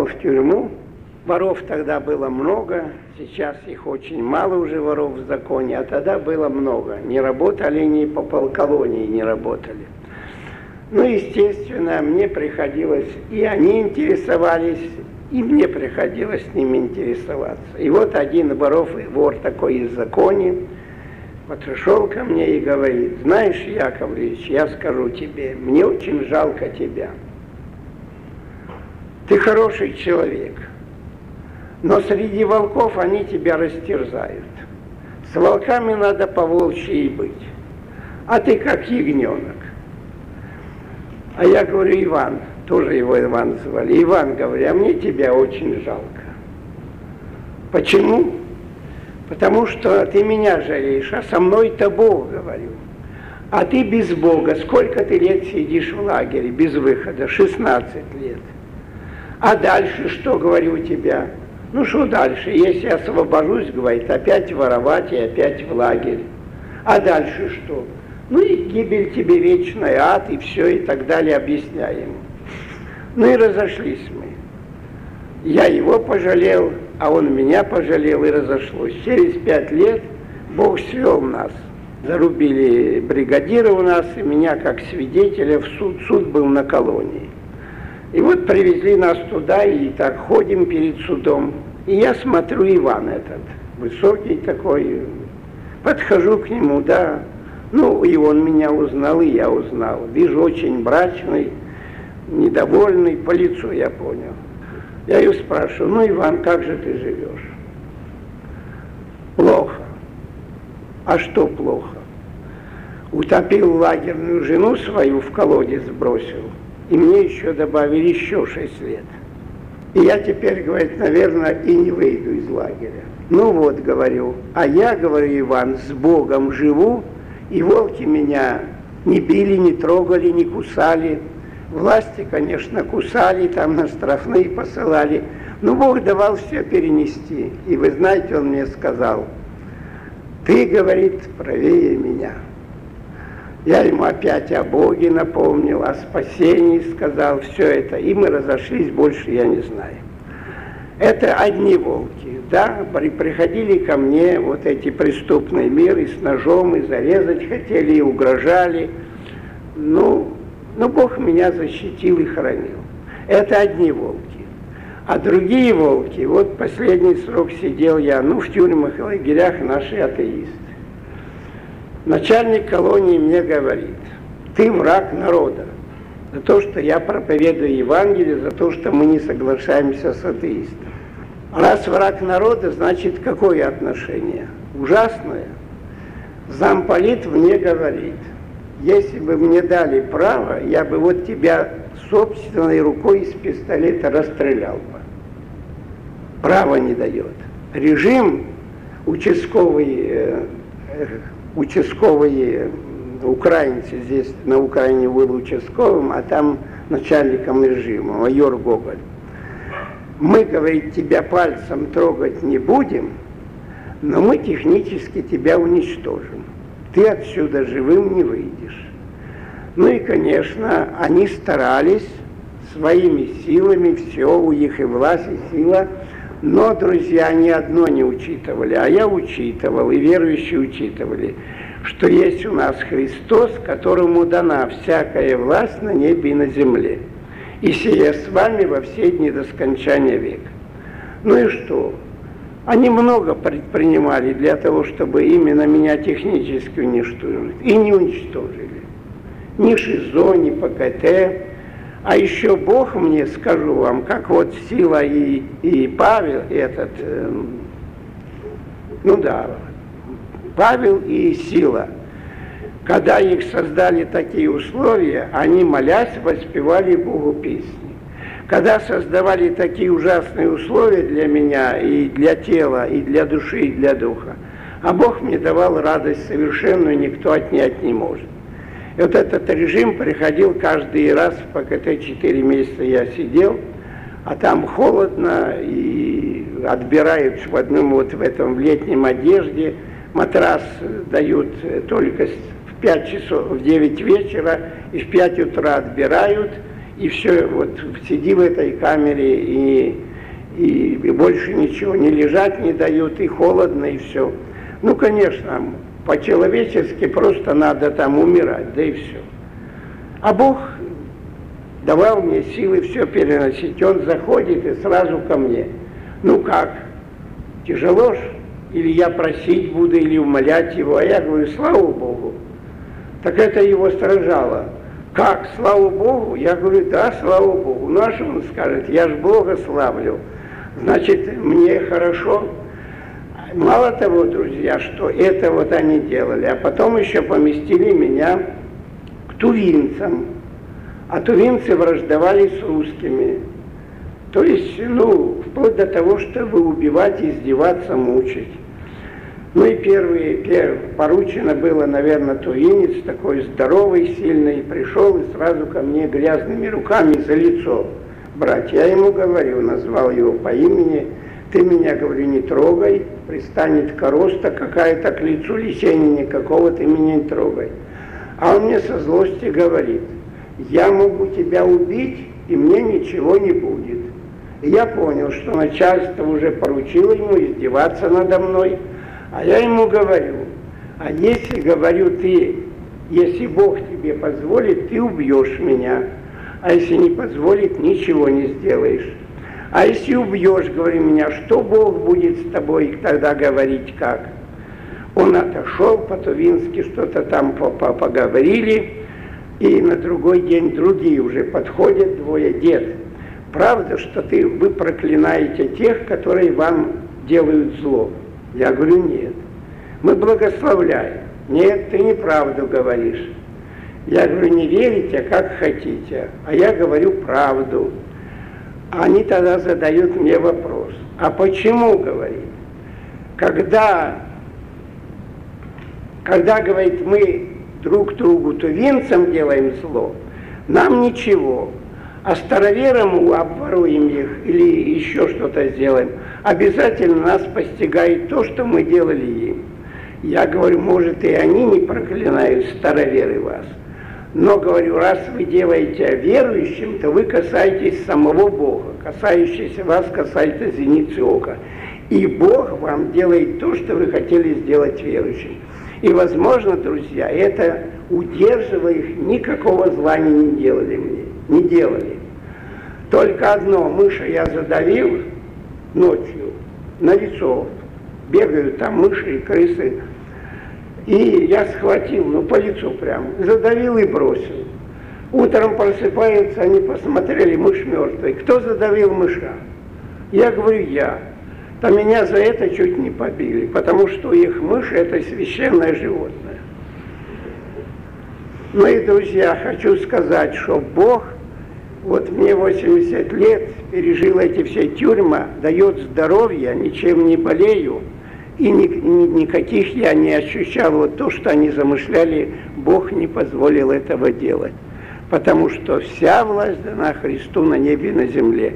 попал в тюрьму. Воров тогда было много, сейчас их очень мало уже воров в законе, а тогда было много. Не работали, ни по полколонии не работали. Ну, естественно, мне приходилось, и они интересовались, и мне приходилось с ними интересоваться. И вот один вор такой из законе подошел ко мне и говорит: знаешь, Яковлевич, я скажу тебе, мне очень жалко тебя. Ты хороший человек, но среди волков они тебя растерзают. С волками надо по-волчьи быть, а ты как ягненок. А я говорю: Иван, тоже его Иван звали. Иван, говорю, а мне тебя очень жалко. Почему? Потому что ты меня жалеешь, а со мной-то Бог, говорю. А ты без Бога, сколько ты лет сидишь в лагере, без выхода? 16 лет. А дальше что, говорю, у тебя? Ну что дальше? Если освобожусь, говорит, опять воровать и опять в лагерь. А дальше что? Ну и гибель тебе вечная, ад, и все, и так далее, объясняем. Ну и разошлись мы. Я его пожалел, а он меня пожалел, и разошлось. Через 5 лет Бог свел нас. Зарубили бригадира у нас, и меня как свидетеля в суд. Суд был на колонии. И вот привезли нас туда, и так ходим перед судом. И я смотрю, Иван этот, высокий такой, подхожу к нему, да. Ну, и он меня узнал, и я узнал. Вижу, очень мрачный, недовольный, по лицу я понял. Я ее спрашиваю: ну, Иван, как же ты живешь? Плохо. А что плохо? Утопил лагерную жену свою, в колодец бросил, и мне еще добавили еще 6 лет. И я теперь, говорит, наверное, и не выйду из лагеря. Ну вот, говорю, а я, говорю, Иван, с Богом живу, и волки меня не били, не трогали, не кусали. Власти, конечно, кусали, там на штрафные посылали. Но Бог давал все перенести. И вы знаете, он мне сказал: ты, говорит, правее меня. Я ему опять о Боге напомнил, о спасении сказал, все это. И мы разошлись, больше я не знаю. Это одни волки, да, приходили ко мне вот эти преступные миры с ножом, и зарезать хотели, и угрожали. Ну, Бог меня защитил и хранил. Это одни волки. А другие волки, вот последний срок сидел я, в тюрьмах и лагерях наши атеисты. Начальник колонии мне говорит: ты враг народа. За то, что я проповедую Евангелие, за то, что мы не соглашаемся с атеистом. Раз враг народа, значит, какое отношение? Ужасное. Замполит мне говорит: если бы мне дали право, я бы вот тебя собственной рукой из пистолета расстрелял бы. Право не дает. Режим участковый украинцы, здесь на Украине был участковым, а там начальником режима, майор Гоголь. Мы, говорит, тебя пальцем трогать не будем, но мы технически тебя уничтожим. Ты отсюда живым не выйдешь. Ну и, конечно, они старались своими силами, все, у них и власть, и сила, но, друзья, ни одно не учитывали, а я учитывал, и верующие учитывали, что есть у нас Христос, которому дана всякая власть на небе и на земле, и сия с вами во все дни до скончания века. Ну и что? Они много предпринимали для того, чтобы именно меня технически уничтожить, и не уничтожили. Ни ШИЗО, ни ПКТ. А еще Бог мне, скажу вам, как вот Сила и Павел, Павел и Сила, когда их создали такие условия, они, молясь, воспевали Богу песни. Когда создавали такие ужасные условия для меня, и для тела, и для души, и для духа, а Бог мне давал радость совершенную, никто отнять не может. И вот этот режим приходил каждый раз, в ПКТ 4 месяца я сидел, а там холодно, и отбирают в этом в летнем одежде, матрас дают только в 5 часов, в 9 вечера, и в 5 утра отбирают, и все, вот сиди в этой камере, и больше ничего, не лежать не дают, и холодно, и все. Ну, конечно, по-человечески просто надо там умирать, да и все. А Бог давал мне силы все переносить. Он заходит и сразу ко мне. Ну как, тяжело ж? Или я просить буду, или умолять его? А я говорю, слава Богу. Так это его сражало. Как, слава Богу? Я говорю, да, слава Богу. Ну а что он скажет? Я ж Бога славлю. Значит, мне хорошо. Мало того, друзья, что это вот они делали, а потом еще поместили меня к тувинцам. А тувинцы враждовали с русскими. То есть, ну, вплоть до того, чтобы убивать, издеваться, мучить. Ну и первый поручено было, наверное, тувинец, такой здоровый, сильный, пришел и сразу ко мне грязными руками за лицо брать. Я ему говорю, назвал его по имени, ты меня, говорю, не трогай, пристанет короста какая-то к лицу, лечения никакого, ты меня не трогай. А он мне со злости говорит, я могу тебя убить, и мне ничего не будет. И я понял, что начальство уже поручило ему издеваться надо мной. А я ему говорю, а если, говорю, если Бог тебе позволит, ты убьешь меня. А если не позволит, ничего не сделаешь. А если убьешь, говорю, меня, что Бог будет с тобой тогда говорить как? Он отошел, по-тувински что-то там поговорили, и на другой день другие уже подходят, двое, дед. Правда, что вы проклинаете тех, которые вам делают зло? Я говорю, нет. Мы благословляем. Нет, ты неправду говоришь. Я говорю, не верите, как хотите. А я говорю правду. Они тогда задают мне вопрос. А почему, говорит? Когда, говорит, мы друг другу тувинцам делаем зло, нам ничего. А староверам обворуем их или еще что-то сделаем, обязательно нас постигает то, что мы делали им. Я говорю, может, и они не проклинают, староверы, вас. Но, говорю, раз вы делаете верующим, то вы касаетесь самого Бога. Касающийся вас касается зеницы ока. И Бог вам делает то, что вы хотели сделать верующим. И, возможно, друзья, это удерживая их, никакого зла они не делали мне. Не делали. Только одно, мыша я задавил ночью на лицо. Бегают там мыши и крысы. И я схватил, ну по лицу прям, задавил и бросил. Утром просыпаются, они посмотрели, мышь мертвый. Кто задавил мыша? Я говорю, я. То меня за это чуть не побили, потому что их мышь это священное животное. Мои друзья, хочу сказать, что Бог, вот мне 80 лет, пережил эти все тюрьмы, дает здоровье, ничем не болею, и никаких я не ощущал. Вот то, что они замышляли, Бог не позволил этого делать. Потому что вся власть дана Христу на небе и на земле.